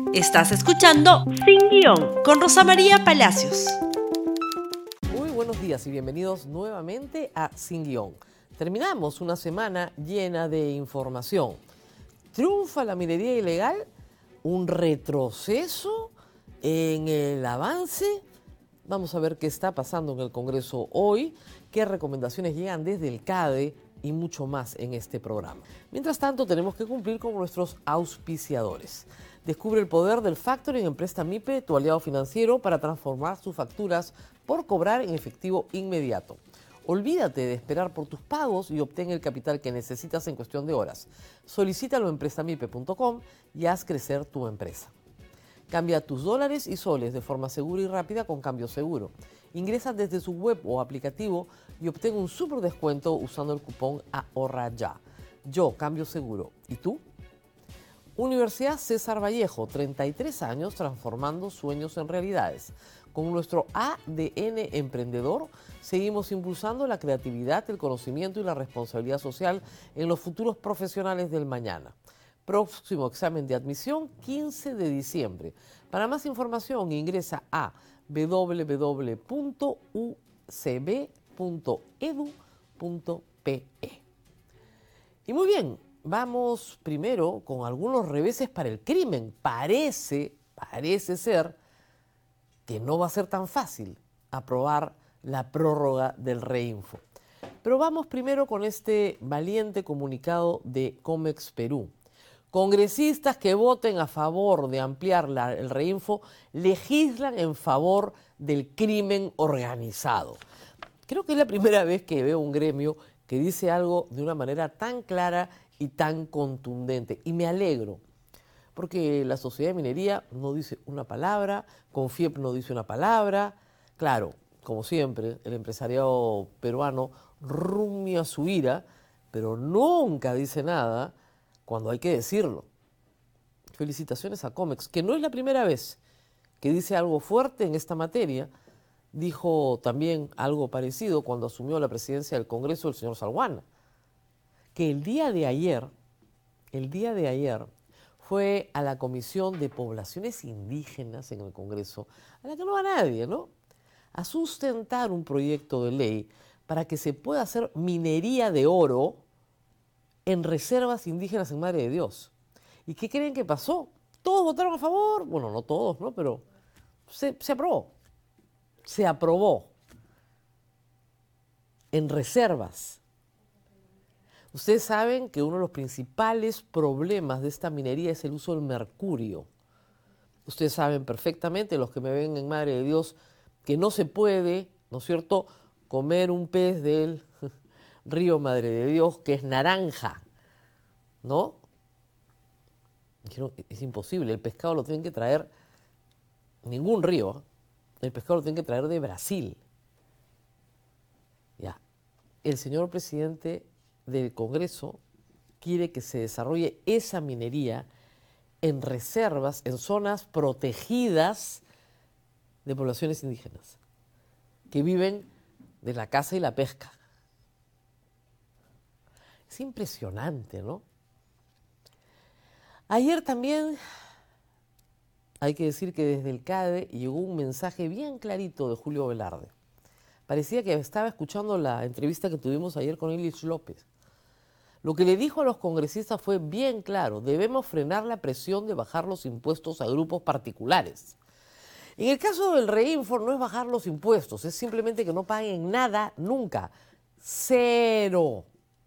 Estás escuchando Sin Guión con Rosa María Palacios. Muy buenos días y bienvenidos nuevamente a Sin Guión. Terminamos una semana llena de información. ¿Triunfa la minería ilegal? ¿Un retroceso en el avance? Vamos a ver qué está pasando en el Congreso hoy, qué recomendaciones llegan desde el CADE y mucho más en este programa. Mientras tanto, tenemos que cumplir con nuestros auspiciadores. Descubre el poder del factoring en Prestamipe, tu aliado financiero, para transformar sus facturas por cobrar en efectivo inmediato. Olvídate de esperar por tus pagos y obtén el capital que necesitas en cuestión de horas. Solicítalo en prestamipe.com y haz crecer tu empresa. Cambia tus dólares y soles de forma segura y rápida con Cambio Seguro. Ingresa desde su web o aplicativo y obtén un súper descuento usando el cupón AHORRAYA. Yo, Cambio Seguro. ¿Y tú? Universidad César Vallejo, 33 años transformando sueños en realidades. Con nuestro ADN emprendedor, seguimos impulsando la creatividad, el conocimiento y la responsabilidad social en los futuros profesionales del mañana. Próximo examen de admisión, 15 de diciembre. Para más información, ingresa a www.ucb.edu.pe. Y muy bien, vamos primero con algunos reveses para el crimen. Parece ser que no va a ser tan fácil aprobar la prórroga del Reinfo. Pero vamos primero con este valiente comunicado de Comex Perú. Congresistas que voten a favor de ampliar el Reinfo legislan en favor del crimen organizado. Creo que es la primera vez que veo un gremio que dice algo de una manera tan clara y tan contundente. Y me alegro, porque la Sociedad de Minería no dice una palabra, CONFIEP no dice una palabra. Claro, como siempre, el empresariado peruano rumia su ira, pero nunca dice nada cuando hay que decirlo. Felicitaciones a Comex, que no es la primera vez que dice algo fuerte en esta materia. Dijo también algo parecido cuando asumió la presidencia del Congreso el señor Salguana, que el día de ayer fue a la Comisión de Poblaciones Indígenas en el Congreso, a la que no va nadie, ¿no?, a sustentar un proyecto de ley para que se pueda hacer minería de oro en reservas indígenas en Madre de Dios. ¿Y qué creen que pasó? ¿Todos votaron a favor? Bueno, no todos, ¿no?, pero se aprobó. Se aprobó en reservas. Ustedes saben que uno de los principales problemas de esta minería es el uso del mercurio. Ustedes saben perfectamente, los que me ven en Madre de Dios, que no se puede, ¿no es cierto?, comer un pez del río Madre de Dios que es naranja, ¿no? Es imposible, el pescado lo tienen que traer, ningún río, el pescado lo tienen que traer de Brasil. Ya, el señor presidente del Congreso quiere que se desarrolle esa minería en reservas, en zonas protegidas de poblaciones indígenas que viven de la caza y la pesca. Es impresionante, ¿no? Ayer también hay que decir que desde el CADE llegó un mensaje bien clarito de Julio Velarde. Parecía que estaba escuchando la entrevista que tuvimos ayer con Ilich López. Lo que le dijo a los congresistas fue bien claro: debemos frenar la presión de bajar los impuestos a grupos particulares. En el caso del Reinfo no es bajar los impuestos, es simplemente que no paguen nada nunca. Cero.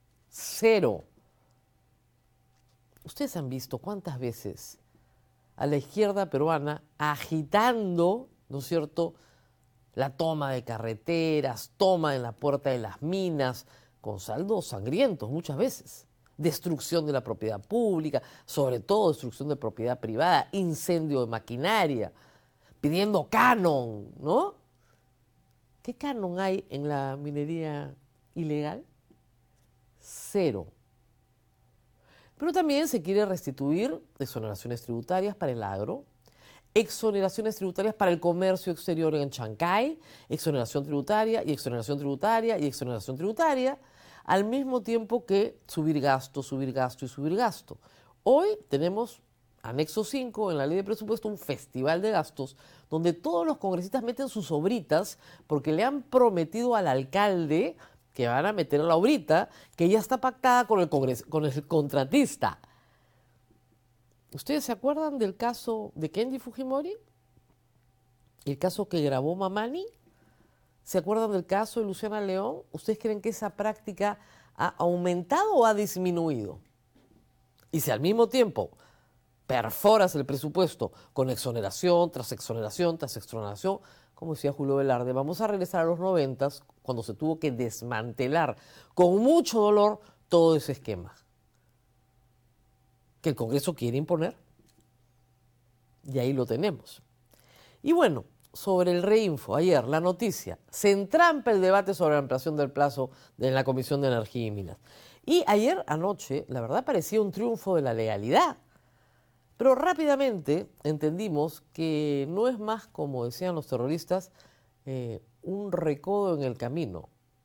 Ustedes han visto cuántas veces a la izquierda peruana agitando, ¿no es cierto?, la toma de carreteras, toma en la puerta de las minas, con saldos sangrientos muchas veces. Destrucción de la propiedad pública, sobre todo destrucción de propiedad privada, incendio de maquinaria, pidiendo canon, ¿no? ¿Qué canon hay en la minería ilegal? Cero. Pero también se quiere restituir exoneraciones tributarias para el agro, exoneraciones tributarias para el comercio exterior en Chancay, exoneración tributaria y exoneración tributaria y exoneración tributaria, al mismo tiempo que subir gasto y subir gasto. Hoy tenemos anexo 5 en la ley de presupuesto, un festival de gastos donde todos los congresistas meten sus obritas porque le han prometido al alcalde que van a meter la obrita que ya está pactada con el contratista. ¿Ustedes se acuerdan del caso de Kenji Fujimori? ¿El caso que grabó Mamani? ¿Se acuerdan del caso de Luciana León? ¿Ustedes creen que esa práctica ha aumentado o ha disminuido? Y si al mismo tiempo perforas el presupuesto con exoneración tras exoneración tras exoneración, como decía Julio Velarde, vamos a regresar a los 90s cuando se tuvo que desmantelar con mucho dolor todo ese esquema que el Congreso quiere imponer. Y ahí lo tenemos. Y bueno, sobre el reinfo, ayer la noticia, se entrampa el debate sobre la ampliación del plazo de la Comisión de Energía y Minas. Y ayer anoche, la verdad, parecía un triunfo de la legalidad. Pero rápidamente entendimos que no es más, como decían los terroristas, un recodo en el camino.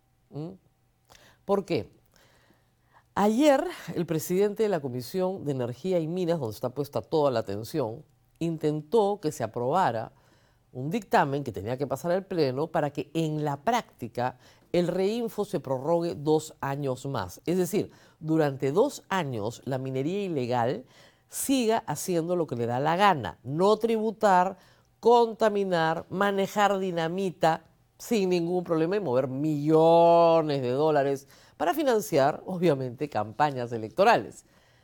¿Por qué? Ayer el presidente de la Comisión de Energía y Minas, donde está puesta toda la atención, intentó que se aprobara un dictamen que tenía que pasar al Pleno para que en la práctica el reinfo se prorrogue 2 años más. Es decir, durante 2 años la minería ilegal siga haciendo lo que le da la gana, no tributar, contaminar, manejar dinamita sin ningún problema y mover millones de dólares para financiar, obviamente, campañas electorales.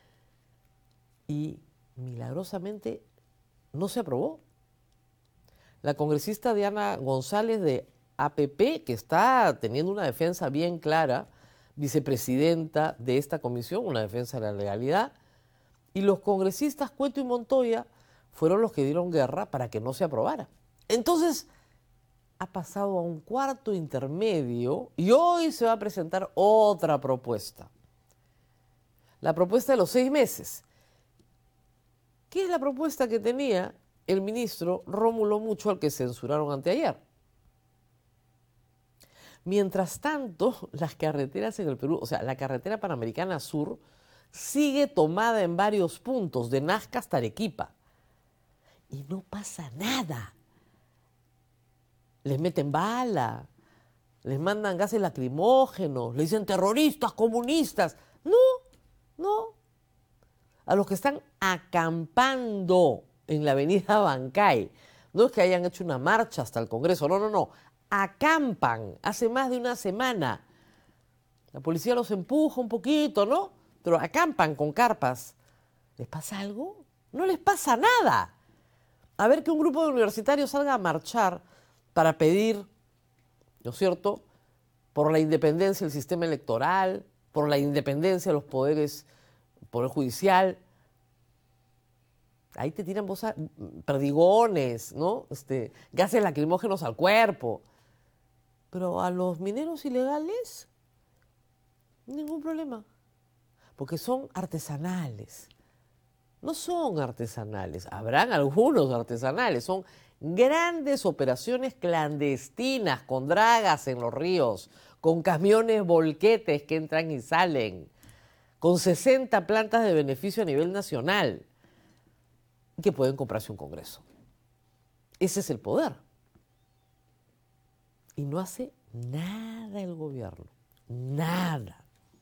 Y milagrosamente no se aprobó. La congresista Diana González de APP, que está teniendo una defensa bien clara, vicepresidenta de esta comisión, una defensa de la legalidad, y los congresistas Cueto y Montoya fueron los que dieron guerra para que no se aprobara. Entonces, ha pasado a un cuarto intermedio y hoy se va a presentar otra propuesta. La propuesta de los 6 meses. ¿Qué es la propuesta que tenía el ministro Rómulo Mucho, al que censuraron anteayer? Mientras tanto, las carreteras en el Perú, o sea, la carretera Panamericana Sur, sigue tomada en varios puntos, de Nazca hasta Arequipa. Y no pasa nada. Les meten bala, les mandan gases lacrimógenos, les dicen terroristas, comunistas. No. A los que están acampando en la avenida Bancay, no es que hayan hecho una marcha hasta el Congreso, no. Acampan hace más de una semana. La policía los empuja un poquito, ¿no? Pero acampan con carpas. ¿Les pasa algo? No les pasa nada. A ver que un grupo de universitarios salga a marchar para pedir, ¿no es cierto?, por la independencia del sistema electoral, por la independencia de los poderes, poder judicial. Ahí te tiran perdigones, ¿no? Gases lacrimógenos al cuerpo. Pero a los mineros ilegales, ningún problema. Porque son artesanales. No son artesanales, habrán algunos artesanales, son grandes operaciones clandestinas con dragas en los ríos, con camiones volquetes que entran y salen, con 60 plantas de beneficio a nivel nacional, que pueden comprarse un Congreso. Ese es el poder. Y no hace nada el gobierno, nada.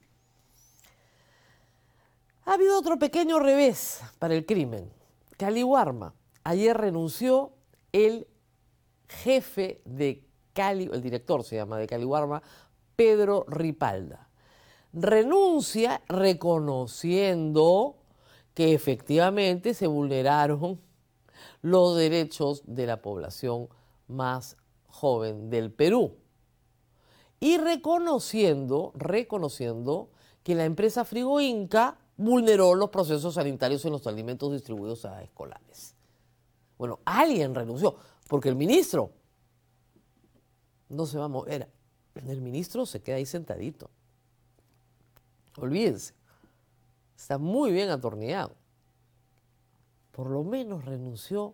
Ha habido otro pequeño revés para el crimen. Caliwarma. Ayer renunció el jefe de el director se llama de Caliwarma, Pedro Ripalda. Renuncia reconociendo que efectivamente se vulneraron los derechos de la población más joven del Perú. Y reconociendo que la empresa Frigoinca vulneró los procesos sanitarios en los alimentos distribuidos a escolares. Bueno, alguien renunció, porque el ministro no se va a mover. El ministro se queda ahí sentadito. Olvídense. Está muy bien atornillado. Por lo menos renunció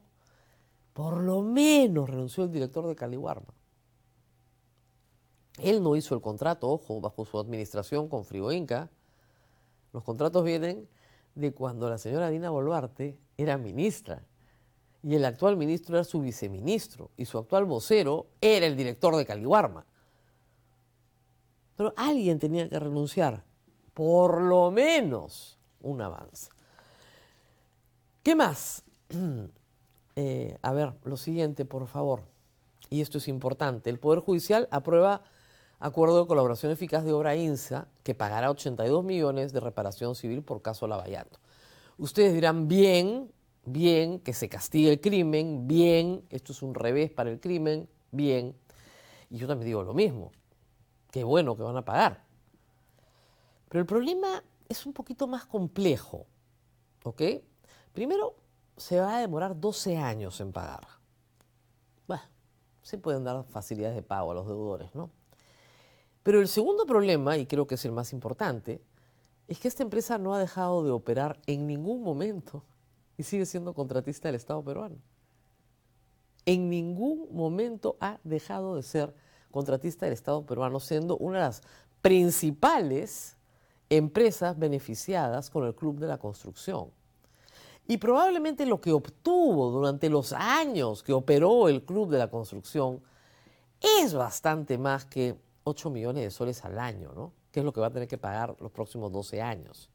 el director de Caliwarma. Él no hizo el contrato, ojo, bajo su administración con Frigoinca. Los contratos vienen de cuando la señora Dina Boluarte era ministra y el actual ministro era su viceministro y su actual vocero era el director de Caliwarma. Pero alguien tenía que renunciar, por lo menos un avance. ¿Qué más? A ver, lo siguiente, por favor, y esto es importante. El Poder Judicial aprueba acuerdo de colaboración eficaz de obra INSA que pagará 82 millones de reparación civil por caso Lavallato. Ustedes dirán, bien que se castigue el crimen, bien, esto es un revés para el crimen, bien. Y yo también digo lo mismo, qué bueno que van a pagar. Pero el problema es un poquito más complejo, ¿ok? Primero, se va a demorar 12 años en pagar. Bueno, se pueden dar facilidades de pago a los deudores, ¿no? Pero el segundo problema, y creo que es el más importante, es que esta empresa no ha dejado de operar en ningún momento y sigue siendo contratista del Estado peruano. En ningún momento ha dejado de ser contratista del Estado peruano, siendo una de las principales empresas beneficiadas con el Club de la Construcción. Y probablemente lo que obtuvo durante los años que operó el Club de la Construcción es bastante más que 8 millones de soles al año, ¿no? Que es lo que va a tener que pagar los próximos 12 años.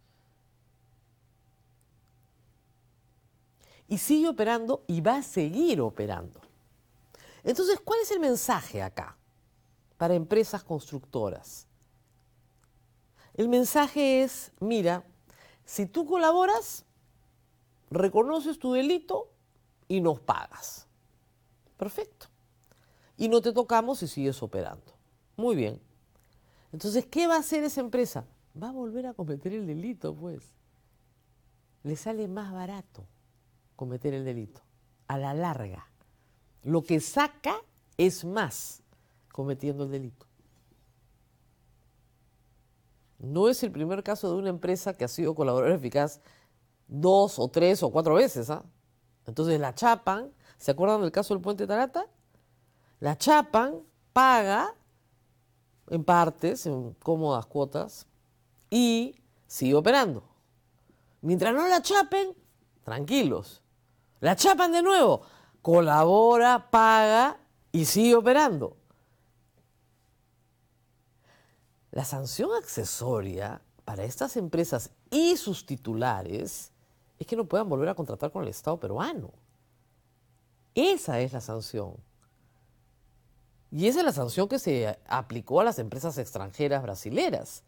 Y sigue operando y va a seguir operando. Entonces, ¿cuál es el mensaje acá para empresas constructoras? El mensaje es, mira, si tú colaboras, reconoces tu delito y nos pagas. Perfecto. Y no te tocamos y sigues operando. Muy bien. Entonces, ¿qué va a hacer esa empresa? Va a volver a cometer el delito, pues. Le sale más barato cometer el delito. A la larga. Lo que saca es más cometiendo el delito. No es el primer caso de una empresa que ha sido colaboradora eficaz 2 o 3 o 4 veces, ¿ah? Entonces la chapan, ¿se acuerdan del caso del Puente Tarata? La chapan, paga en partes, en cómodas cuotas, y sigue operando. Mientras no la chapen, tranquilos. La chapan de nuevo, colabora, paga y sigue operando. La sanción accesoria para estas empresas y sus titulares es que no puedan volver a contratar con el Estado peruano. Esa es la sanción. Y esa es la sanción que se aplicó a las empresas extranjeras brasileras.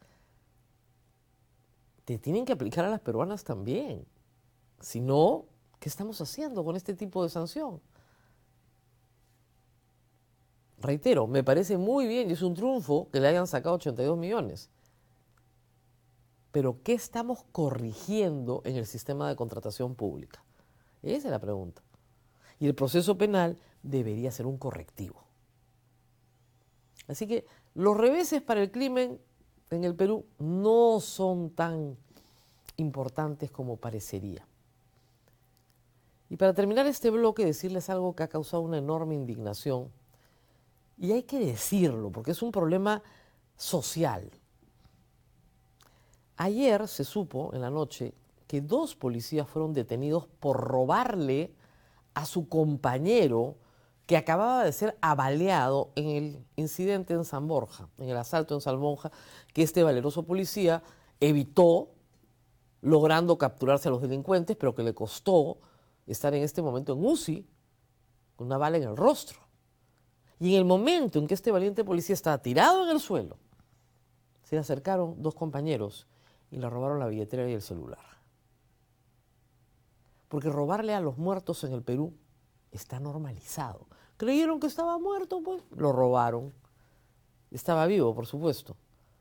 Te tienen que aplicar a las peruanas también. Si no, ¿qué estamos haciendo con este tipo de sanción? Reitero, me parece muy bien y es un triunfo que le hayan sacado 82 millones. Pero ¿qué estamos corrigiendo en el sistema de contratación pública? Esa es la pregunta. Y el proceso penal debería ser un correctivo. Así que los reveses para el crimen en el Perú no son tan importantes como parecería. Y para terminar este bloque, decirles algo que ha causado una enorme indignación. Y hay que decirlo, porque es un problema social. Ayer se supo, en la noche, que 2 policías fueron detenidos por robarle a su compañero que acababa de ser abaleado en el incidente en San Borja, en el asalto en San Borja, que este valeroso policía evitó, logrando capturarse a los delincuentes, pero que le costó estar en este momento en UCI, con una bala en el rostro. Y en el momento en que este valiente policía estaba tirado en el suelo, se le acercaron 2 compañeros y le robaron la billetera y el celular. Porque robarle a los muertos en el Perú está normalizado. Creyeron que estaba muerto, pues lo robaron. Estaba vivo, por supuesto.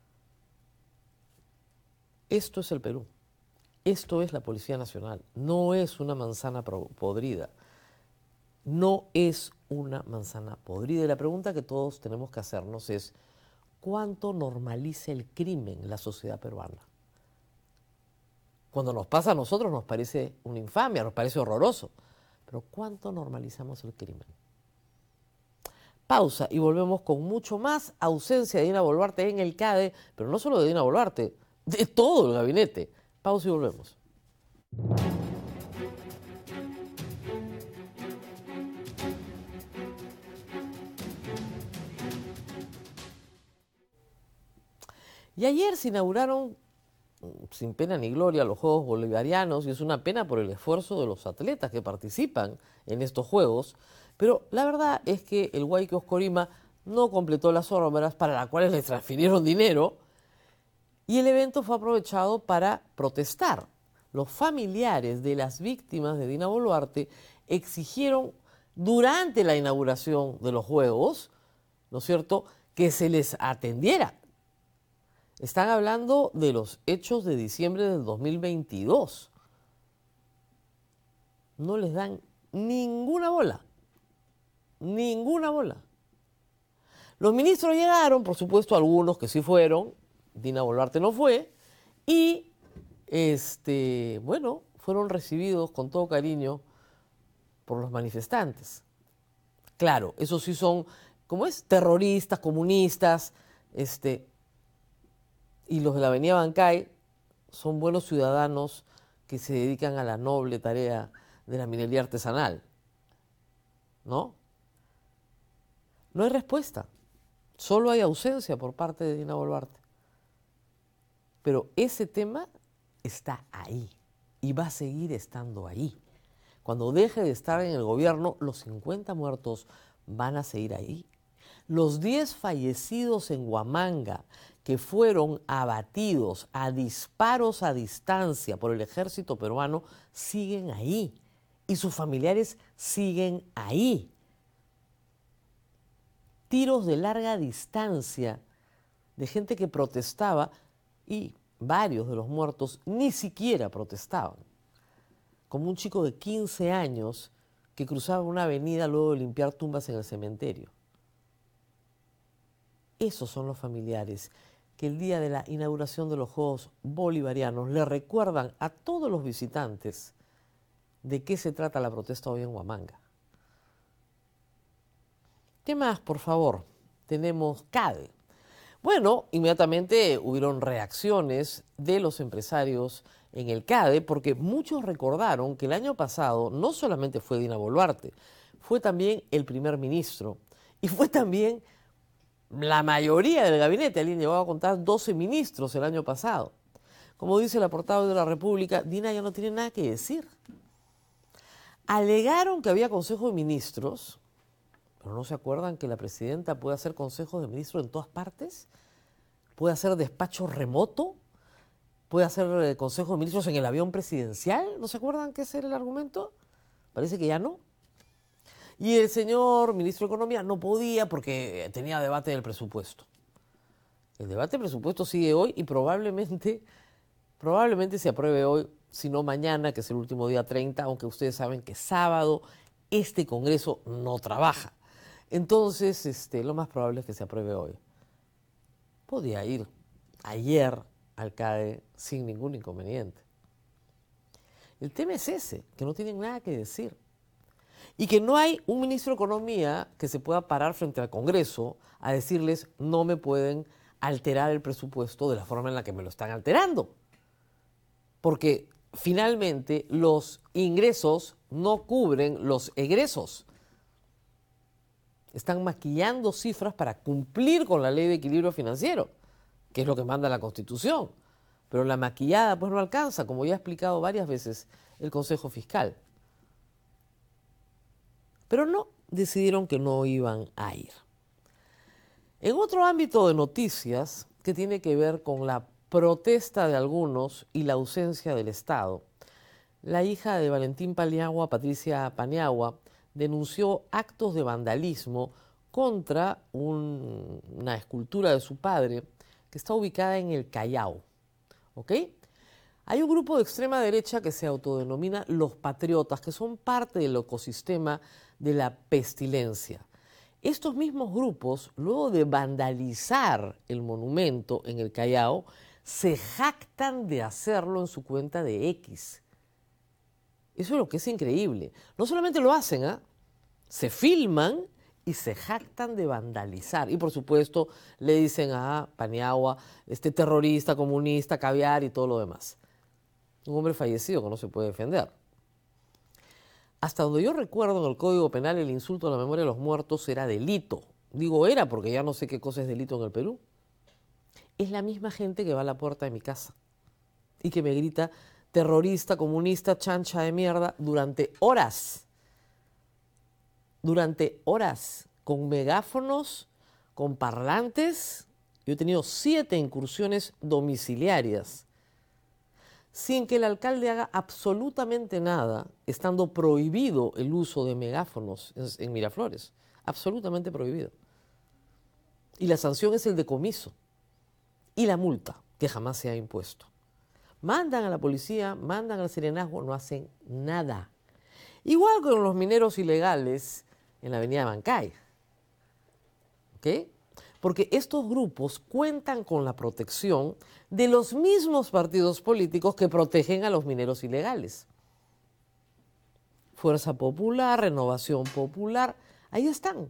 Esto es el Perú. Esto es la Policía Nacional. No es una manzana podrida. No es una manzana podrida. Y la pregunta que todos tenemos que hacernos es, ¿cuánto normaliza el crimen en la sociedad peruana? Cuando nos pasa a nosotros nos parece una infamia, nos parece horroroso. Pero ¿cuánto normalizamos el crimen? Pausa y volvemos con mucho más. Ausencia de Dina Boluarte en el CADE, pero no solo de Dina Boluarte, de todo el gabinete. Pausa y volvemos. Y ayer se inauguraron sin pena ni gloria los Juegos Bolivarianos y es una pena por el esfuerzo de los atletas que participan en estos Juegos, pero la verdad es que el Huayque Oscorima no completó las obras para las cuales les transfirieron dinero y el evento fue aprovechado para protestar. Los familiares de las víctimas de Dina Boluarte exigieron durante la inauguración de los Juegos, ¿no es cierto?, que se les atendiera. Están hablando de los hechos de diciembre del 2022. No les dan ninguna bola. Ninguna bola. Los ministros llegaron, por supuesto, algunos que sí fueron. Dina Boluarte no fue. Y, bueno, fueron recibidos con todo cariño por los manifestantes. Claro, esos sí son, ¿cómo es? Terroristas, comunistas, y los de la Avenida Bancay son buenos ciudadanos que se dedican a la noble tarea de la minería artesanal. ¿No? No hay respuesta. Solo hay ausencia por parte de Dina Boluarte. Pero ese tema está ahí y va a seguir estando ahí. Cuando deje de estar en el gobierno, los 50 muertos van a seguir ahí. Los 10 fallecidos en Huamanga, que fueron abatidos a disparos a distancia por el ejército peruano, siguen ahí. Y sus familiares siguen ahí. Tiros de larga distancia de gente que protestaba y varios de los muertos ni siquiera protestaban. Como un chico de 15 años que cruzaba una avenida luego de limpiar tumbas en el cementerio. Esos son los familiares que el día de la inauguración de los Juegos Bolivarianos le recuerdan a todos los visitantes de qué se trata la protesta hoy en Huamanga. ¿Qué más, por favor? Tenemos CADE. Bueno, inmediatamente hubieron reacciones de los empresarios en el CADE porque muchos recordaron que el año pasado no solamente fue Dina Boluarte, fue también el primer ministro y fue también la mayoría del gabinete. Alguien llegó a contar 12 ministros el año pasado. Como dice la portada de la República, Dina ya no tiene nada que decir. Alegaron que había consejo de ministros, pero ¿no se acuerdan que la presidenta puede hacer consejos de ministros en todas partes? ¿Puede hacer despacho remoto? ¿Puede hacer consejo de ministros en el avión presidencial? ¿No se acuerdan que ese era el argumento? Parece que ya no. Y el señor ministro de Economía no podía porque tenía debate del presupuesto. El debate del presupuesto sigue hoy y probablemente se apruebe hoy, si no mañana, que es el último día 30, aunque ustedes saben que sábado este Congreso no trabaja. Entonces, lo más probable es que se apruebe hoy. Podía ir ayer al CADE sin ningún inconveniente. El tema es ese, que no tienen nada que decir. Y que no hay un ministro de Economía que se pueda parar frente al Congreso a decirles no me pueden alterar el presupuesto de la forma en la que me lo están alterando. Porque finalmente los ingresos no cubren los egresos. Están maquillando cifras para cumplir con la ley de equilibrio financiero, que es lo que manda la Constitución. Pero la maquillada pues no alcanza, como ya ha explicado varias veces el Consejo Fiscal. Pero no, decidieron que no iban a ir. En otro ámbito de noticias que tiene que ver con la protesta de algunos y la ausencia del Estado, la hija de Valentín Paniagua, Patricia Paniagua, denunció actos de vandalismo contra una escultura de su padre que está ubicada en el Callao. ¿Ok? Hay un grupo de extrema derecha que se autodenomina los patriotas, que son parte del ecosistema de la pestilencia. Estos mismos grupos, luego de vandalizar el monumento en el Callao, se jactan de hacerlo en su cuenta de X. Eso es lo que es increíble. No solamente lo hacen, se filman y se jactan de vandalizar. Y por supuesto le dicen a Paniagua, terrorista, comunista, caviar y todo lo demás. Un hombre fallecido que no se puede defender. Hasta donde yo recuerdo, en el Código Penal el insulto a la memoria de los muertos era delito. Digo era porque ya no sé qué cosa es delito en el Perú. Es la misma gente que va a la puerta de mi casa y que me grita terrorista, comunista, chancha de mierda durante horas. Durante horas, con megáfonos, con parlantes. Yo he tenido 7 incursiones domiciliarias sin que el alcalde haga absolutamente nada, estando prohibido el uso de megáfonos en Miraflores. Absolutamente prohibido. Y la sanción es el decomiso y la multa, que jamás se ha impuesto. Mandan a la policía, mandan al serenazgo, no hacen nada. Igual con los mineros ilegales en la avenida Bancay. ¿Ok? Porque estos grupos cuentan con la protección de los mismos partidos políticos que protegen a los mineros ilegales. Fuerza Popular, Renovación Popular, ahí están.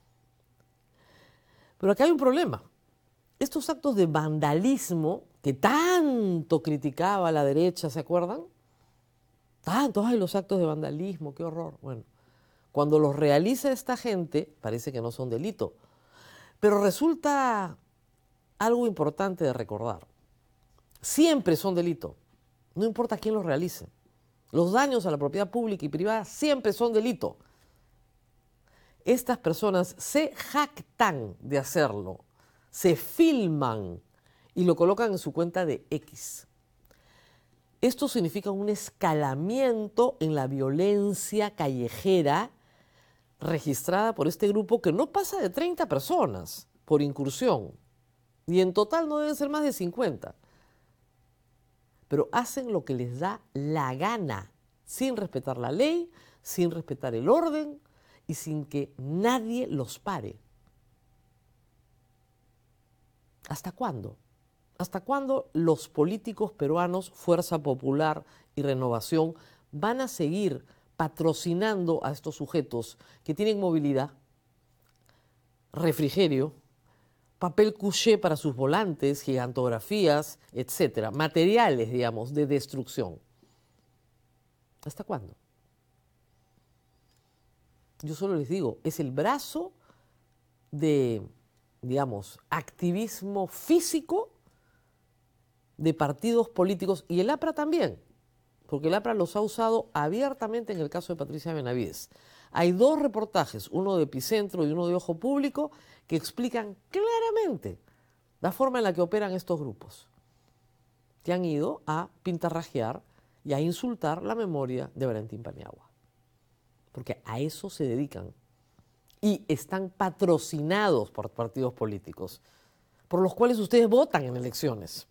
Pero acá hay un problema. Estos actos de vandalismo que tanto criticaba la derecha, ¿se acuerdan? Tantos hay los actos de vandalismo, qué horror. Bueno, cuando los realiza esta gente, parece que no son delito. Pero resulta algo importante de recordar. Siempre son delito, no importa quién los realice. Los daños a la propiedad pública y privada siempre son delito. Estas personas se jactan de hacerlo, se filman y lo colocan en su cuenta de X. Esto significa un escalamiento en la violencia callejera registrada por este grupo que no pasa de 30 personas por incursión. Y en total no deben ser más de 50. Pero hacen lo que les da la gana, sin respetar la ley, sin respetar el orden y sin que nadie los pare. ¿Hasta cuándo? ¿Hasta cuándo los políticos peruanos, Fuerza Popular y Renovación, van a seguir patrocinando a estos sujetos que tienen movilidad, refrigerio, papel couché para sus volantes, gigantografías, etcétera, materiales, digamos, de destrucción? ¿Hasta cuándo? Yo solo les digo, es el brazo de, digamos, activismo físico de partidos políticos y el APRA también, porque el APRA los ha usado abiertamente en el caso de Patricia Benavides. Hay 2 reportajes, uno de Epicentro y uno de Ojo Público, que explican claramente la forma en la que operan estos grupos, que han ido a pintarrajear y a insultar la memoria de Valentín Paniagua. Porque a eso se dedican. Y están patrocinados por partidos políticos, por los cuales ustedes votan en elecciones.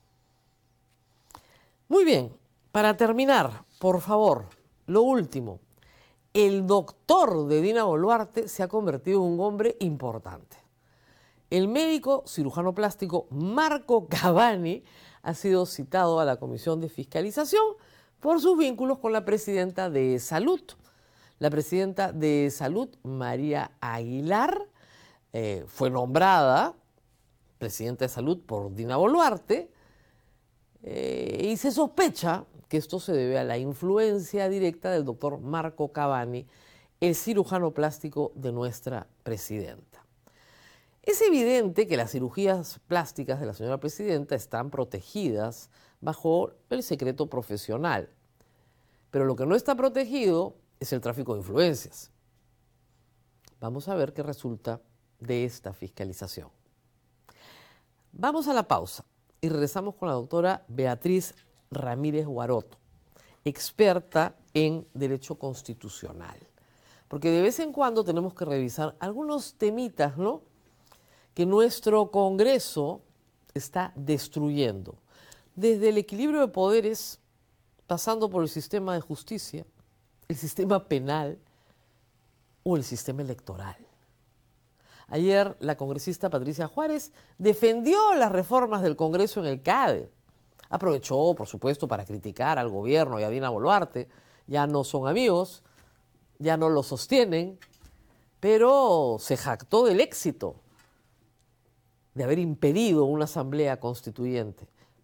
Muy bien, para terminar, por favor, lo último. El doctor de Dina Boluarte se ha convertido en un hombre importante. El médico cirujano plástico Marco Cavani ha sido citado a la Comisión de Fiscalización por sus vínculos con la presidenta de Salud. La presidenta de Salud, María Aguilar, fue nombrada presidenta de Salud por Dina Boluarte y se sospecha que esto se debe a la influencia directa del doctor Marco Cavani, el cirujano plástico de nuestra presidenta. Es evidente que las cirugías plásticas de la señora presidenta están protegidas bajo el secreto profesional, pero lo que no está protegido es el tráfico de influencias. Vamos a ver qué resulta de esta fiscalización. Vamos a la pausa y regresamos con la doctora Beatriz Ramírez Guaroto, experta en Derecho Constitucional. Porque de vez en cuando tenemos que revisar algunos temitas, ¿no?, que nuestro Congreso está destruyendo. Desde el equilibrio de poderes, pasando por el sistema de justicia, el sistema penal o el sistema electoral. Ayer la congresista Patricia Juárez defendió las reformas del Congreso en el CADE. Aprovechó, por supuesto, para criticar al gobierno y a Dina Boluarte. Ya no son amigos, ya no lo sostienen, pero se jactó del éxito de haber impedido una asamblea constituyente.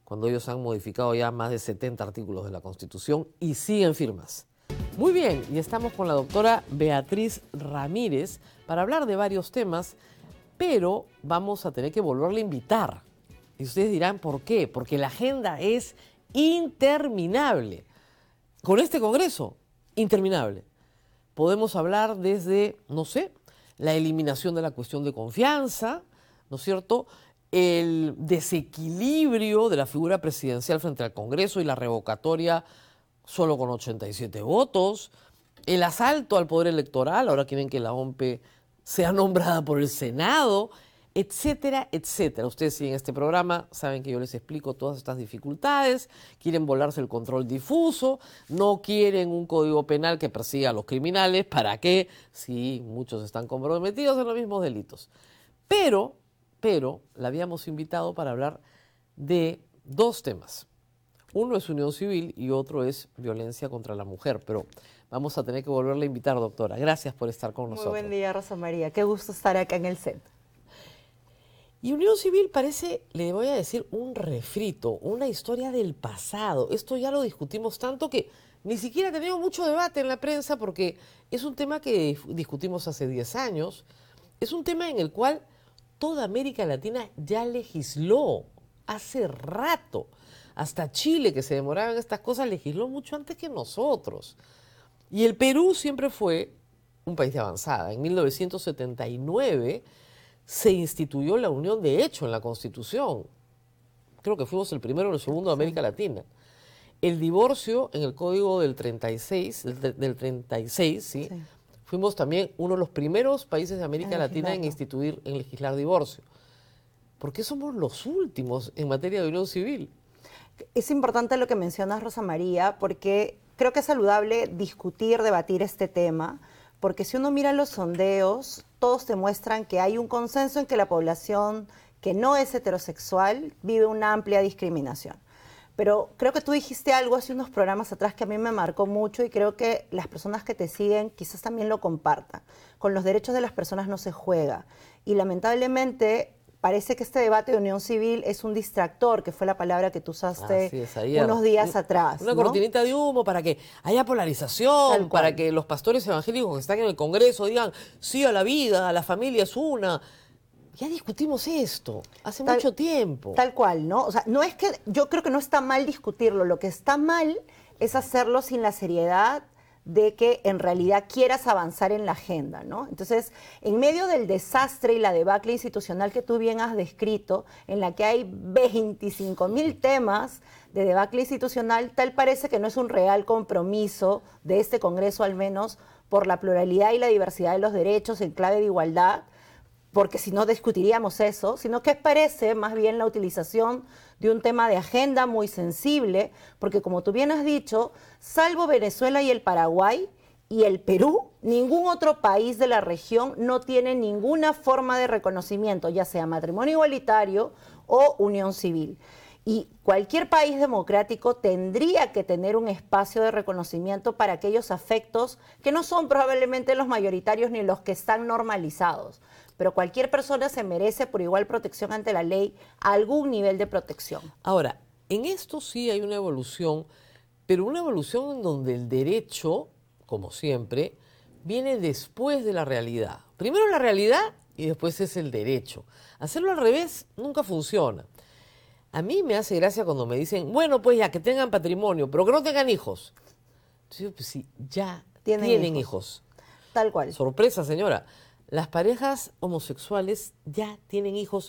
cuando ellos han modificado ya más de 70 artículos de la Constitución y siguen firmes. Muy bien, y estamos con la doctora Beatriz Ramírez para hablar de varios temas, pero vamos a tener que volverle a invitar. Y ustedes dirán, ¿por qué? Porque la agenda es interminable. Con este Congreso, interminable. Podemos hablar desde, no sé, la eliminación de la cuestión de confianza, ¿no es cierto?, el desequilibrio de la figura presidencial frente al Congreso y la revocatoria solo con 87 votos, el asalto al poder electoral, ahora quieren que la OMP sea nombrada por el Senado, etcétera, etcétera. Ustedes siguen este programa, saben que yo les explico todas estas dificultades, quieren volarse el control difuso, no quieren un código penal que persiga a los criminales, ¿para qué? Si muchos están comprometidos en los mismos delitos. Pero la habíamos invitado para hablar de dos temas. Uno es unión civil y otro es violencia contra la mujer, pero vamos a tener que volverle a invitar, doctora. Gracias por estar con nosotros. Muy buen día, Rosa María. Qué gusto estar acá en el set. Y unión civil parece, le voy a decir, un refrito, una historia del pasado. Esto ya lo discutimos tanto que ni siquiera ha tenido mucho debate en la prensa porque es un tema que discutimos hace 10 años. Es un tema en el cual toda América Latina ya legisló hace rato. Hasta Chile, que se demoraba en estas cosas, legisló mucho antes que nosotros. Y el Perú siempre fue un país de avanzada. En 1979 se instituyó la unión de hecho en la Constitución. Creo que fuimos el primero o el segundo de América Latina. El divorcio en el Código del 36, ¿sí? Fuimos también uno de los primeros países de América Latina en legislar divorcio. ¿Por qué somos los últimos en materia de unión civil? Es importante lo que mencionas, Rosa María, porque creo que es saludable discutir, debatir este tema, porque si uno mira los sondeos, todos te muestran que hay un consenso en que la población que no es heterosexual vive una amplia discriminación. Pero creo que tú dijiste algo hace unos programas atrás que a mí me marcó mucho y creo que las personas que te siguen quizás también lo compartan. Con los derechos de las personas no se juega. Y lamentablemente parece que este debate de unión civil es un distractor, que fue la palabra que tú usaste unos días atrás. Una cortinita de humo para que haya polarización, para que los pastores evangélicos que están en el Congreso digan sí a la vida, a la familia es una. Ya discutimos esto hace mucho tiempo. Tal cual, ¿no? O sea, no es que, yo creo que no está mal discutirlo, lo que está mal es hacerlo sin la seriedad de que en realidad quieras avanzar en la agenda, ¿no? Entonces, en medio del desastre y la debacle institucional que tú bien has descrito, en la que hay 25.000 temas de debacle institucional, tal parece que no es un real compromiso de este Congreso, al menos, por la pluralidad y la diversidad de los derechos en clave de igualdad, porque si no discutiríamos eso, sino que parece más bien la utilización de un tema de agenda muy sensible, porque como tú bien has dicho, salvo Venezuela y el Paraguay y el Perú, ningún otro país de la región no tiene ninguna forma de reconocimiento, ya sea matrimonio igualitario o unión civil. Y cualquier país democrático tendría que tener un espacio de reconocimiento para aquellos afectos que no son probablemente los mayoritarios ni los que están normalizados. Pero cualquier persona se merece por igual protección ante la ley algún nivel de protección. Ahora, en esto sí hay una evolución, pero una evolución en donde el derecho, como siempre, viene después de la realidad. Primero la realidad y después es el derecho. Hacerlo al revés nunca funciona. A mí me hace gracia cuando me dicen, bueno, pues ya que tengan patrimonio, pero que no tengan hijos. Entonces, pues sí, ya tienen hijos. Tal cual. Sorpresa, señora. Las parejas homosexuales ya tienen hijos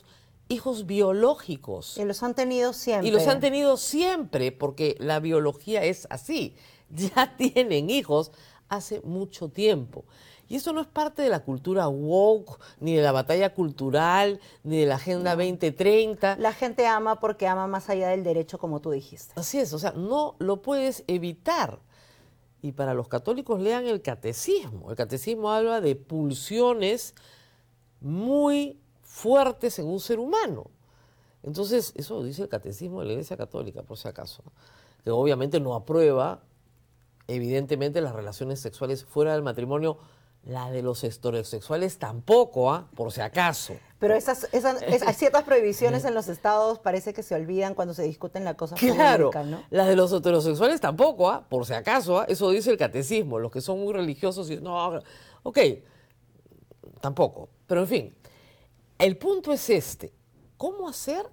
biológicos. Y los han tenido siempre. Y los han tenido siempre, porque la biología es así. Ya tienen hijos hace mucho tiempo. Y eso no es parte de la cultura woke, ni de la batalla cultural, ni de la Agenda 2030. La gente ama porque ama más allá del derecho, como tú dijiste. Así es, o sea, no lo puedes evitar. Y para los católicos lean el catecismo. El catecismo habla de pulsiones muy fuertes en un ser humano. Entonces, eso dice el catecismo de la Iglesia Católica, por si acaso, que obviamente no aprueba, evidentemente, las relaciones sexuales fuera del matrimonio La de los heterosexuales tampoco, por si acaso. Pero hay ciertas prohibiciones en los estados, parece que se olvidan cuando se discuten la cosa Claro, pública, ¿no? la de los heterosexuales tampoco, por si acaso, eso dice el catecismo. Los que son muy religiosos, no, ok, tampoco. Pero en fin, el punto es este: ¿cómo hacer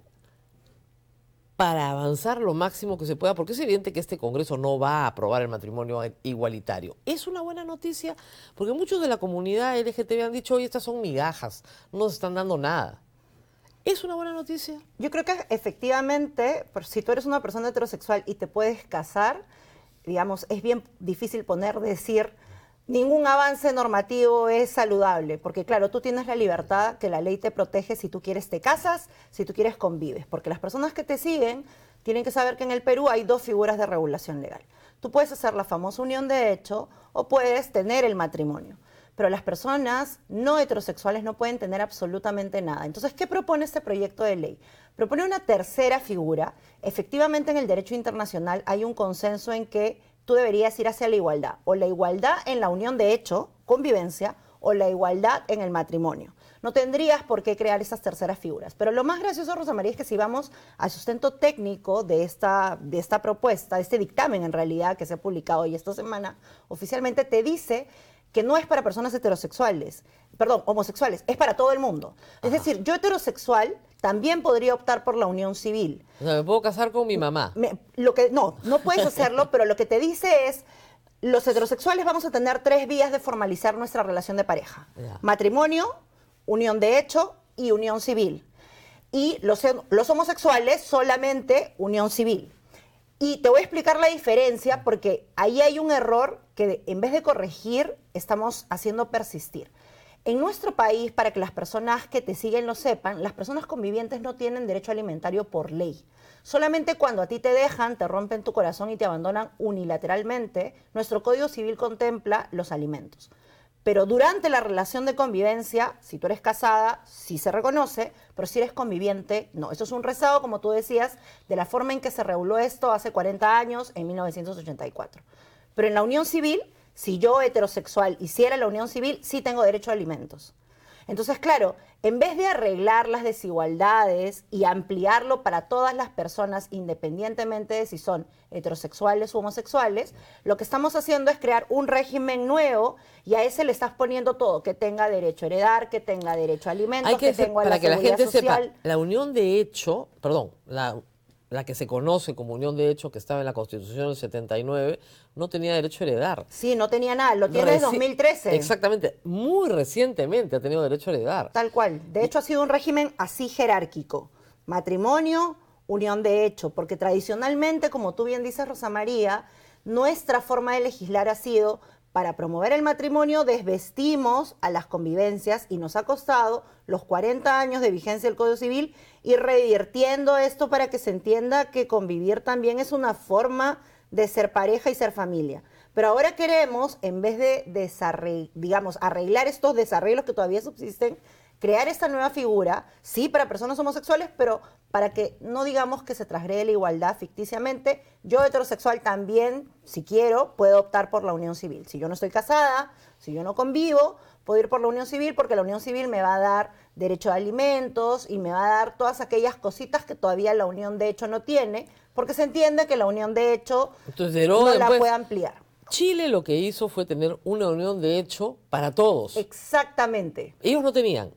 para avanzar lo máximo que se pueda? Porque es evidente que este Congreso no va a aprobar el matrimonio igualitario. Es una buena noticia porque muchos de la comunidad LGTB han dicho, oye, estas son migajas, no nos están dando nada. ¿Es una buena noticia? Yo creo que efectivamente, si tú eres una persona heterosexual y te puedes casar, digamos, es bien difícil decir, ningún avance normativo es saludable, porque claro, tú tienes la libertad que la ley te protege. Si tú quieres te casas, si tú quieres convives, porque las personas que te siguen tienen que saber que en el Perú hay dos figuras de regulación legal. Tú puedes hacer la famosa unión de hecho o puedes tener el matrimonio, pero las personas no heterosexuales no pueden tener absolutamente nada. Entonces, ¿qué propone este proyecto de ley? Propone una tercera figura. Efectivamente, en el derecho internacional hay un consenso en que tú deberías ir hacia la igualdad, o la igualdad en la unión de hecho, convivencia, o la igualdad en el matrimonio. No tendrías por qué crear esas terceras figuras. Pero lo más gracioso, Rosa María, es que si vamos al sustento técnico de esta propuesta, de este dictamen en realidad que se ha publicado hoy esta semana, oficialmente te dice que no es para personas homosexuales, es para todo el mundo. Es decir, yo heterosexual también podría optar por la unión civil. O sea, me puedo casar con mi mamá. No puedes hacerlo, pero lo que te dice es, los heterosexuales vamos a tener 3 vías de formalizar nuestra relación de pareja. Ya. Matrimonio, unión de hecho y unión civil. Y los homosexuales solamente unión civil. Y te voy a explicar la diferencia porque ahí hay un error que en vez de corregir, estamos haciendo persistir. En nuestro país, para que las personas que te siguen lo sepan, las personas convivientes no tienen derecho alimentario por ley. Solamente cuando a ti te dejan, te rompen tu corazón y te abandonan unilateralmente, nuestro Código Civil contempla los alimentos. Pero durante la relación de convivencia, si tú eres casada, sí se reconoce, pero si eres conviviente, no. Eso es un rezago, como tú decías, de la forma en que se reguló esto hace 40 años, en 1984. Pero en la unión civil, si yo heterosexual hiciera la unión civil, sí tengo derecho a alimentos. Entonces, claro, en vez de arreglar las desigualdades y ampliarlo para todas las personas, independientemente de si son heterosexuales u homosexuales, lo que estamos haciendo es crear un régimen nuevo y a ese le estás poniendo todo, que tenga derecho a heredar, que tenga derecho a alimentos, que tenga para la que la seguridad gente social. sepa, la unión de hecho, la que se conoce como unión de hecho, que estaba en la Constitución del 79, no tenía derecho a heredar. Sí, no tenía nada, lo tiene desde 2013. Exactamente, muy recientemente ha tenido derecho a heredar. Tal cual. De hecho, ha sido un régimen así jerárquico. Matrimonio, unión de hecho, porque tradicionalmente, como tú bien dices, Rosa María, nuestra forma de legislar ha sido, para promover el matrimonio, desvestimos a las convivencias y nos ha costado los 40 años de vigencia del Código Civil ir revirtiendo esto para que se entienda que convivir también es una forma de ser pareja y ser familia. Pero ahora queremos, en vez de arreglar estos desarreglos que todavía subsisten, crear esta nueva figura, sí, para personas homosexuales, pero para que no digamos que se transgrede la igualdad ficticiamente. Yo heterosexual también, si quiero, puedo optar por la unión civil. Si yo no estoy casada, si yo no convivo, puedo ir por la unión civil porque la unión civil me va a dar derecho a alimentos y me va a dar todas aquellas cositas que todavía la unión de hecho no tiene, porque se entiende que la unión de hecho no la puede ampliar. Chile lo que hizo fue tener una unión de hecho para todos. Exactamente. Ellos no tenían.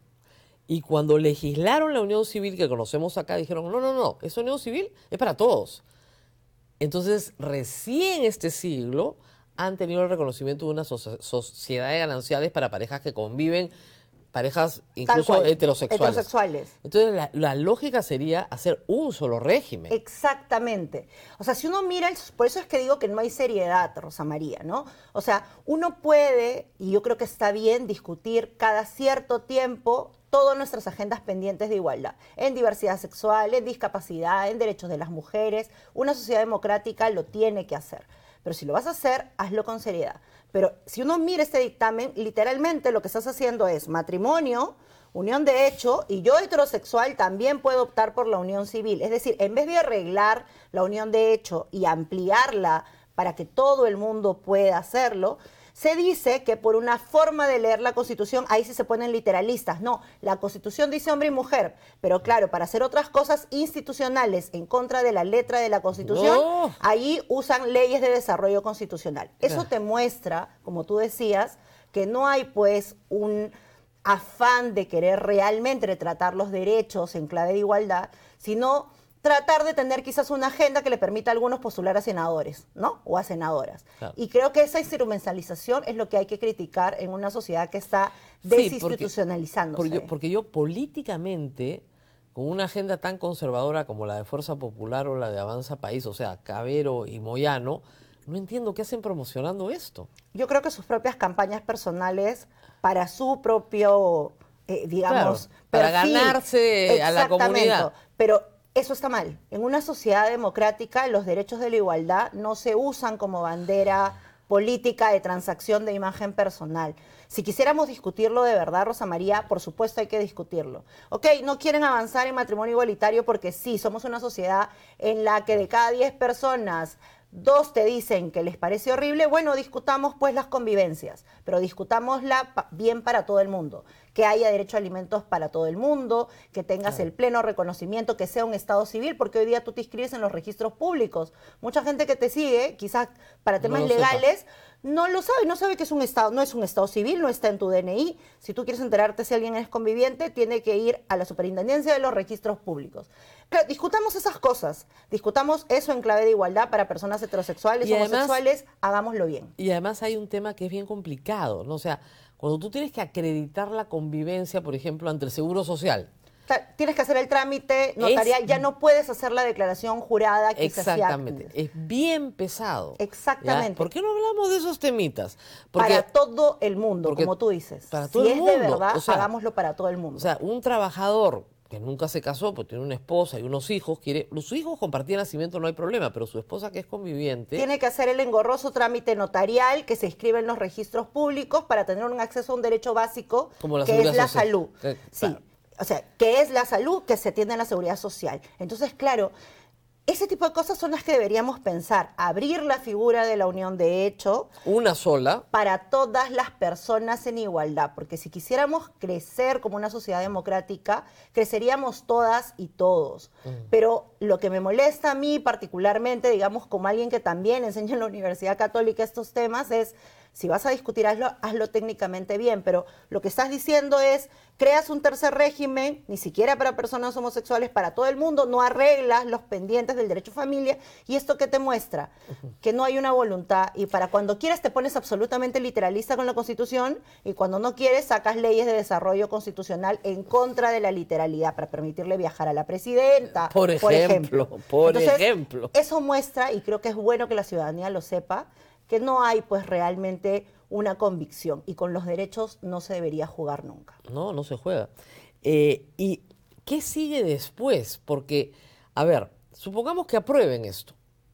Y cuando legislaron la unión civil que conocemos acá, dijeron, no, esa unión civil es para todos. Entonces, recién este siglo han tenido el reconocimiento de una sociedad de gananciales para parejas que conviven, parejas incluso heterosexuales. Entonces, la lógica sería hacer un solo régimen. Exactamente. O sea, si uno mira, por eso es que digo que no hay seriedad, Rosa María, ¿no? O sea, uno puede, y yo creo que está bien, discutir cada cierto tiempo todas nuestras agendas pendientes de igualdad, en diversidad sexual, en discapacidad, en derechos de las mujeres. Una sociedad democrática lo tiene que hacer. Pero si lo vas a hacer, hazlo con seriedad. Pero si uno mira este dictamen, literalmente lo que estás haciendo es matrimonio, unión de hecho, y yo heterosexual también puedo optar por la unión civil. Es decir, en vez de arreglar la unión de hecho y ampliarla para que todo el mundo pueda hacerlo, Se dice que por una forma de leer la Constitución, ahí sí se ponen literalistas. No, la Constitución dice hombre y mujer, pero claro, para hacer otras cosas institucionales en contra de la letra de la Constitución, No. ahí usan leyes de desarrollo constitucional. Eso Claro. te muestra, como tú decías, que no hay pues un afán de querer realmente tratar los derechos en clave de igualdad, sino tratar de tener quizás una agenda que le permita a algunos postular a senadores, ¿no? O a senadoras. Claro. Y creo que esa instrumentalización es lo que hay que criticar en una sociedad que está Sí, desinstitucionalizándose. porque yo políticamente, con una agenda tan conservadora como la de Fuerza Popular o la de Avanza País, o sea, Cabero y Moyano, no entiendo qué hacen promocionando esto. Yo creo que sus propias campañas personales para su propio, digamos, Claro, para perfil. ganarse a la Exactamente. comunidad. Pero eso está mal. En una sociedad democrática, los derechos de la igualdad no se usan como bandera política de transacción de imagen personal. Si quisiéramos discutirlo de verdad, Rosa María, por supuesto hay que discutirlo. Ok, no quieren avanzar en matrimonio igualitario porque sí, somos una sociedad en la que de cada 10 personas, 2 te dicen que les parece horrible. Bueno, discutamos pues las convivencias, pero discutámosla bien para todo el mundo. Que haya derecho a alimentos para todo el mundo, que tengas el pleno reconocimiento, que sea un estado civil, porque hoy día tú te inscribes en los registros públicos. Mucha gente que te sigue, quizás para temas lo sepa. legales, no lo sabe, no sabe que es un estado, no es un estado civil, no está en tu DNI. Si tú quieres enterarte si alguien es conviviente, tiene que ir a la Superintendencia de los Registros Públicos. Claro, discutamos esas cosas, discutamos eso en clave de igualdad para personas heterosexuales, Y además- homosexuales, hagámoslo bien. Y además hay un tema que es bien complicado, ¿no? O sea, cuando tú tienes que acreditar la convivencia, por ejemplo, ante el Seguro Social. Tienes que hacer el trámite notarial, ya no puedes hacer la declaración jurada que se hacía Exactamente, antes. es bien pesado. Exactamente. ¿Ya? ¿Por qué no hablamos de esos temitas? Porque, Para todo el mundo, porque como tú dices. para Si todo el es de mundo, verdad, o sea, hagámoslo para todo el mundo. o sea, un trabajador que nunca se casó, pues tiene una esposa y unos hijos, sus hijos compartían nacimiento, no hay problema, pero su esposa que es conviviente, Tiene que hacer el engorroso trámite notarial que se inscribe en los registros públicos para tener un acceso a un derecho básico Como la que es seguridad la social. salud. Sí, Claro. o sea, que es la salud que se tiene en la seguridad social. Entonces, claro, ese tipo de cosas son las que deberíamos pensar. Abrir la figura de la unión de hecho una sola, para todas las personas en igualdad, porque si quisiéramos crecer como una sociedad democrática, creceríamos todas y todos. Pero lo que me molesta a mí particularmente, digamos, como alguien que también enseña en la Universidad Católica estos temas, es, si vas a discutir, hazlo técnicamente bien, pero lo que estás diciendo es, creas un tercer régimen, ni siquiera para personas homosexuales, para todo el mundo, no arreglas los pendientes del derecho a familia, y esto que te muestra, que no hay una voluntad, y para cuando quieres te pones absolutamente literalista con la Constitución, y cuando no quieres sacas leyes de desarrollo constitucional en contra de la literalidad, para permitirle viajar a la presidenta, Por ejemplo. Eso muestra, y creo que es bueno que la ciudadanía lo sepa, que no hay pues realmente una convicción, y con los derechos no se debería jugar nunca. no se juega. ¿Y qué sigue después? Porque, a ver, supongamos que aprueben esto.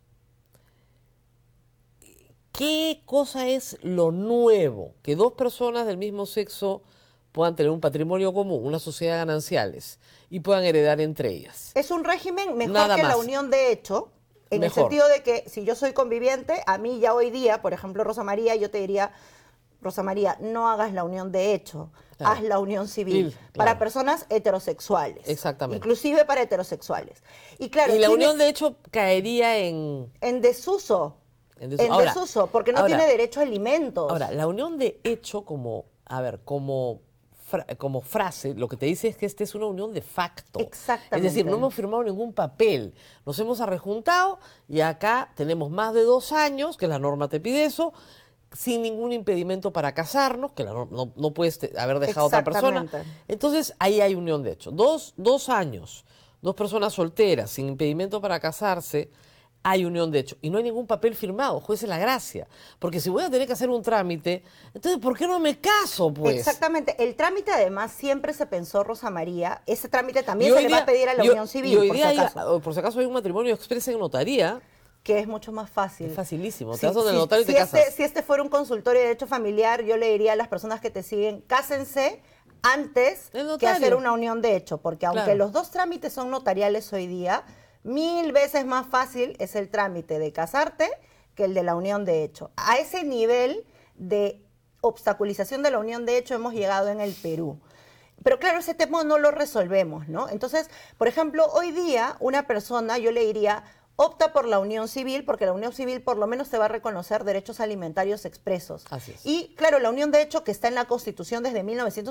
¿Qué cosa es lo nuevo? Que dos personas del mismo sexo puedan tener un patrimonio común, una sociedad de gananciales, y puedan heredar entre ellas. Es un régimen mejor Nada que la más. unión de hecho, en Mejor. el sentido de que si yo soy conviviente, a mí ya hoy día, por ejemplo, Rosa María, yo te diría, Rosa María, no hagas la unión de hecho, Claro. haz la unión civil, Claro. para personas heterosexuales. Exactamente. Inclusive para heterosexuales. Y claro, Y la tiene- unión, de hecho, caería en desuso. En En desuso. Ahora- desuso, porque no ahora- tiene derecho a alimentos. Ahora, la unión de hecho como, a ver, como frase, lo que te dice es que esta es una unión de facto. Exactamente. Es decir, no hemos firmado ningún papel, nos hemos arrejuntado y acá tenemos más de 2 años, que la norma te pide eso, sin ningún impedimento para casarnos, que no puedes haber dejado a otra persona. Exactamente. Entonces, ahí hay unión de hecho. 2 años, 2 personas solteras, sin impedimento para casarse, hay unión de hecho. Y no hay ningún papel firmado, juez de la gracia. Porque si voy a tener que hacer un trámite, entonces, ¿por qué no me caso, pues? Exactamente. El trámite, además, siempre se pensó, Rosa María, ese trámite Y también se hoy le va a día- pedir a la y- unión civil, y hoy por si día acaso, por si acaso hay un matrimonio expreso en notaría, que es mucho más fácil. es facilísimo. Sí, Te vas donde el sí, notario y te si casas. si este fuera un consultorio de derecho familiar, yo le diría a las personas que te siguen, cásense antes El que notario. hacer una unión de hecho, porque aunque Claro. los dos trámites son notariales hoy día, 1000 veces más fácil es el trámite de casarte que el de la unión de hecho. A ese nivel de obstaculización de la unión de hecho hemos llegado en el Perú. Pero claro, ese tema no lo resolvemos, ¿no? Entonces, por ejemplo, hoy día una persona, yo le diría, opta por la unión civil, porque la unión civil por lo menos te va a reconocer derechos alimentarios expresos. Así es. Y claro, la unión de hecho que está en la Constitución desde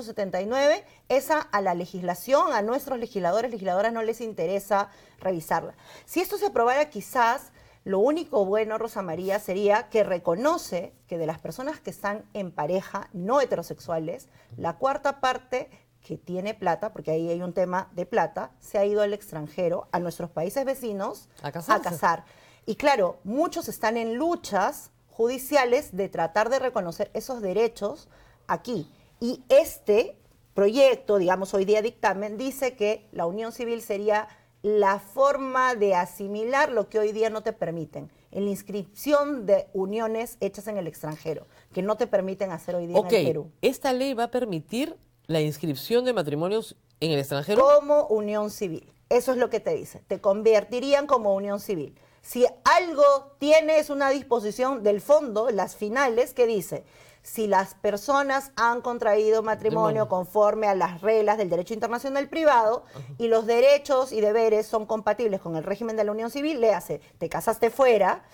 1979, esa a la legislación, a nuestros legisladores, legisladoras no les interesa revisarla. Si esto se aprobara quizás, lo único bueno, Rosa María, sería que reconoce que de las personas que están en pareja no heterosexuales, la cuarta parte que tiene plata, porque ahí hay un tema de plata, se ha ido al extranjero, a nuestros países vecinos, a casar. Y claro, muchos están en luchas judiciales de tratar de reconocer esos derechos aquí. Y este proyecto, digamos hoy día dictamen, dice que la unión civil sería la forma de asimilar lo que hoy día no te permiten, en la inscripción de uniones hechas en el extranjero, que no te permiten hacer hoy día en el Perú. Esta ley va a permitir la inscripción de matrimonios en el extranjero como unión civil. Eso es lo que te dice. Te convertirían como unión civil. Si algo tiene es una disposición del fondo, las finales, que dice, si las personas han contraído matrimonio conforme a las reglas del derecho internacional privado y los derechos y deberes son compatibles con el régimen de la unión civil, le hace, te casaste fuera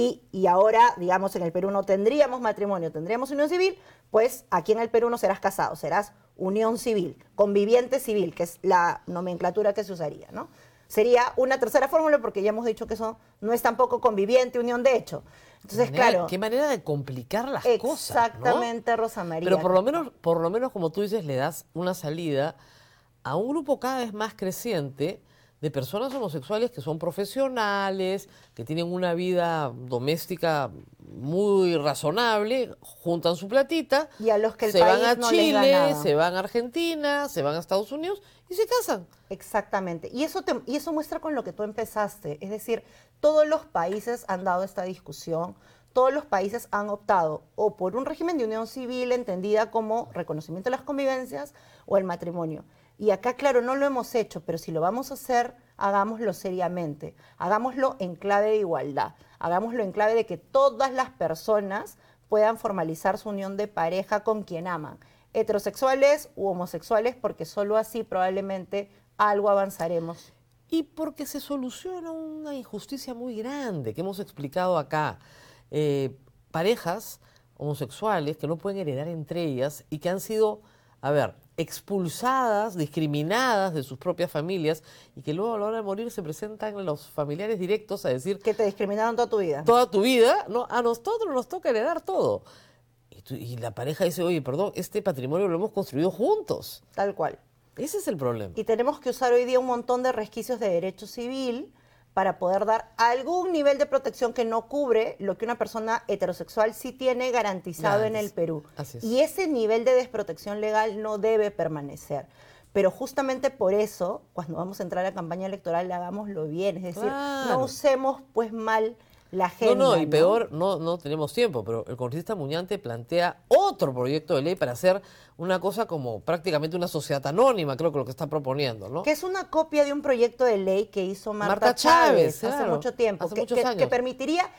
y ahora, digamos, en el Perú no tendríamos matrimonio, tendríamos unión civil, pues aquí en el Perú no serás casado, serás unión civil, conviviente civil, que es la nomenclatura que se usaría, ¿no? Sería una tercera fórmula porque ya hemos dicho que eso no es tampoco conviviente, unión de hecho. Entonces, claro. Qué manera de complicar las cosas, exactamente, ¿no? Rosa María. Pero por lo menos, como tú dices, le das una salida a un grupo cada vez más creciente de personas homosexuales que son profesionales, que tienen una vida doméstica muy razonable, juntan su platita, y a los que el se país van a no les da Chile, nada. se van a Argentina, se van a Estados Unidos y se casan. Exactamente. Y eso muestra con lo que tú empezaste. Es decir, todos los países han dado esta discusión, todos los países han optado o por un régimen de unión civil entendida como reconocimiento de las convivencias o el matrimonio. Y acá, claro, no lo hemos hecho, pero si lo vamos a hacer, hagámoslo seriamente, hagámoslo en clave de igualdad, hagámoslo en clave de que todas las personas puedan formalizar su unión de pareja con quien aman, heterosexuales u homosexuales, porque solo así probablemente algo avanzaremos. Y porque se soluciona una injusticia muy grande que hemos explicado acá. Parejas homosexuales que no pueden heredar entre ellas y que han sido, expulsadas, discriminadas de sus propias familias y que luego a la hora de morir se presentan los familiares directos a decir que te discriminaron toda tu vida. Toda tu vida, ¿no? A nosotros nos toca heredar todo. Y la pareja dice, oye, perdón, este patrimonio lo hemos construido juntos. Tal cual. Ese es el problema. Y tenemos que usar hoy día un montón de resquicios de derecho civil para poder dar algún nivel de protección que no cubre lo que una persona heterosexual sí tiene garantizado en el Perú. Así es. Y ese nivel de desprotección legal no debe permanecer. Pero justamente por eso, cuando vamos a entrar a la campaña electoral, hagámoslo bien. Es decir, no usemos pues mal la agenda. Y peor, no tenemos tiempo, pero el congresista Muñante plantea otro proyecto de ley para hacer una cosa como prácticamente una sociedad anónima, creo que lo que está proponiendo, ¿no? Que es una copia de un proyecto de ley que hizo Marta Chávez hace mucho tiempo, hace muchos años. Que permitiría,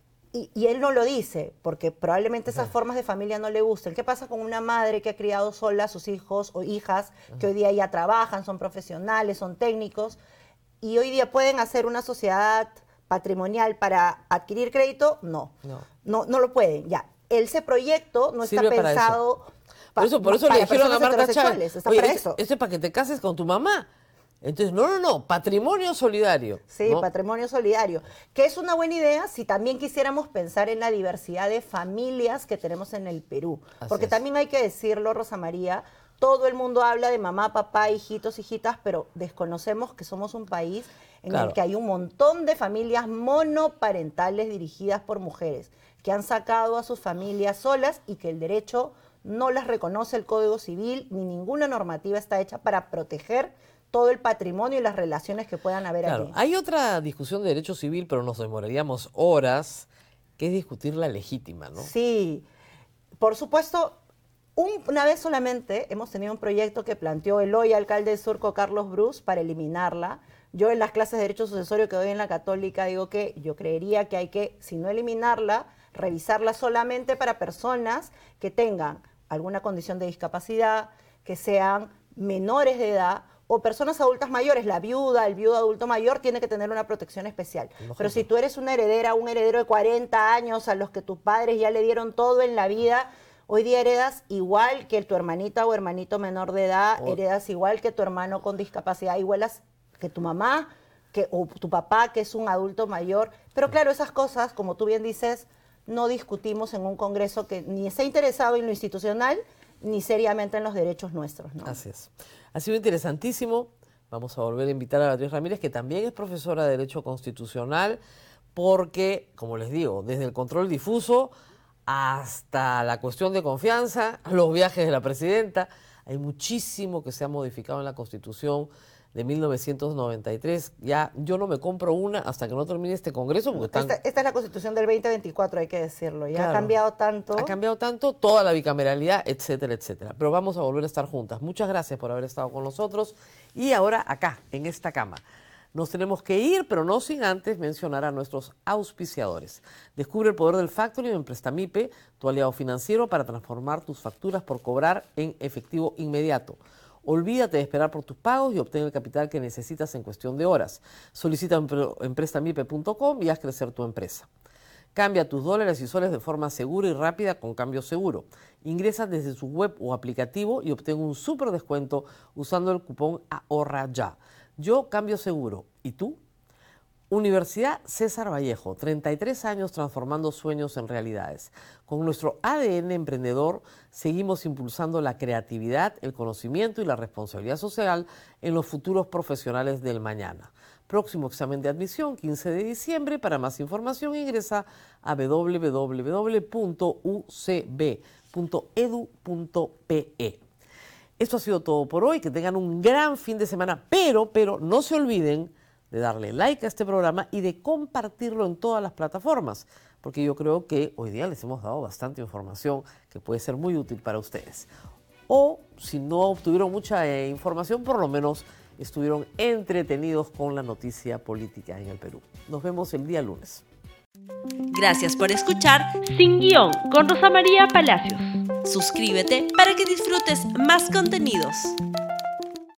y él no lo dice, porque probablemente esas formas de familia no le gusten. ¿Qué pasa con una madre que ha criado sola a sus hijos o hijas, que hoy día ya trabajan, son profesionales, son técnicos, y hoy día pueden hacer una sociedad patrimonial para adquirir crédito? No lo pueden, ya. Ese proyecto no está pensado por eso le dijeron a Marta Chávez, está para eso. Eso es para que te cases con tu mamá. Entonces, no, patrimonio solidario. Sí, ¿no? patrimonio solidario, que es una buena idea si también quisiéramos pensar en la diversidad de familias que tenemos en el Perú. Porque también hay que decirlo, Rosa María, todo el mundo habla de mamá, papá, hijitos, hijitas, pero desconocemos que somos un país en el que hay un montón de familias monoparentales dirigidas por mujeres que han sacado a sus familias solas y que el derecho no las reconoce el Código Civil, ni ninguna normativa está hecha para proteger todo el patrimonio y las relaciones que puedan haber aquí. Hay otra discusión de derecho civil, pero nos demoraríamos horas, que es discutir la legítima, ¿no? Sí, por supuesto. Una vez solamente hemos tenido un proyecto que planteó el hoy alcalde de Surco, Carlos Brus, para eliminarla. Yo en las clases de Derecho Sucesorio que doy en la Católica digo que yo creería que hay que, si no eliminarla, revisarla solamente para personas que tengan alguna condición de discapacidad, que sean menores de edad o personas adultas mayores. La viuda, el viudo adulto mayor tiene que tener una protección especial. Lógico. Pero si tú eres una heredera, un heredero de 40 años a los que tus padres ya le dieron todo en la vida, hoy día heredas igual que tu hermanita o hermanito menor de edad, heredas igual que tu hermano con discapacidad, igual que tu mamá o tu papá que es un adulto mayor. Pero claro, esas cosas, como tú bien dices, no discutimos en un Congreso que ni está interesado en lo institucional ni seriamente en los derechos nuestros, ¿no? Así es. Ha sido interesantísimo. Vamos a volver a invitar a Beatriz Ramírez, que también es profesora de Derecho Constitucional, porque, como les digo, desde el control difuso hasta la cuestión de confianza, los viajes de la presidenta, hay muchísimo que se ha modificado en la Constitución de 1993. Ya yo no me compro una hasta que no termine este Congreso. Porque esta es la Constitución del 2024, hay que decirlo. Ya claro, ha cambiado tanto. Ha cambiado tanto, toda la bicameralidad, etcétera, etcétera. Pero vamos a volver a estar juntas. Muchas gracias por haber estado con nosotros. Y ahora acá, en esta cama. Nos tenemos que ir, pero no sin antes mencionar a nuestros auspiciadores. Descubre el poder del factoring en Prestamipe, tu aliado financiero para transformar tus facturas por cobrar en efectivo inmediato. Olvídate de esperar por tus pagos y obtén el capital que necesitas en cuestión de horas. Solicita en prestamipe.com y haz crecer tu empresa. Cambia tus dólares y soles de forma segura y rápida con Cambio Seguro. Ingresa desde su web o aplicativo y obtén un súper descuento usando el cupón Ahorra Ya. Yo Cambio Seguro. ¿Y tú? Universidad César Vallejo, 33 años transformando sueños en realidades. Con nuestro ADN emprendedor seguimos impulsando la creatividad, el conocimiento y la responsabilidad social en los futuros profesionales del mañana. Próximo examen de admisión, 15 de diciembre. Para más información ingresa a www.ucb.edu.pe. Esto ha sido todo por hoy. Que tengan un gran fin de semana, pero no se olviden de darle like a este programa y de compartirlo en todas las plataformas, porque yo creo que hoy día les hemos dado bastante información que puede ser muy útil para ustedes. O si no obtuvieron mucha información, por lo menos estuvieron entretenidos con la noticia política en el Perú. Nos vemos el día lunes. Gracias por escuchar Sin Guión con Rosa María Palacios. Suscríbete para que disfrutes más contenidos.